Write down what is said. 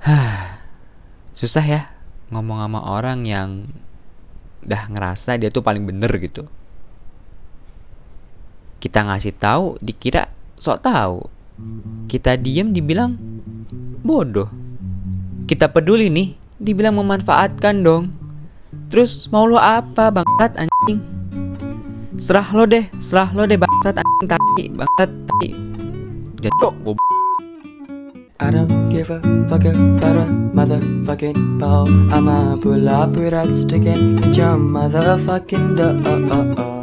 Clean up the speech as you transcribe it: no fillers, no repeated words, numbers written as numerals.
Susah ya ngomong sama orang yang udah ngerasa dia tuh paling bener gitu. Kita ngasih tahu dikira sok tahu. Kita diem dibilang bodoh. Kita peduli nih dibilang memanfaatkan dong. Terus mau lo apa bangsat anjing? Serah lo deh bangsat anjing tai, bangsat tai. Jatuh goblok. I don't give a fuck about a motherfucking ball. I'ma pull up with that stick and hit your motherfucking door.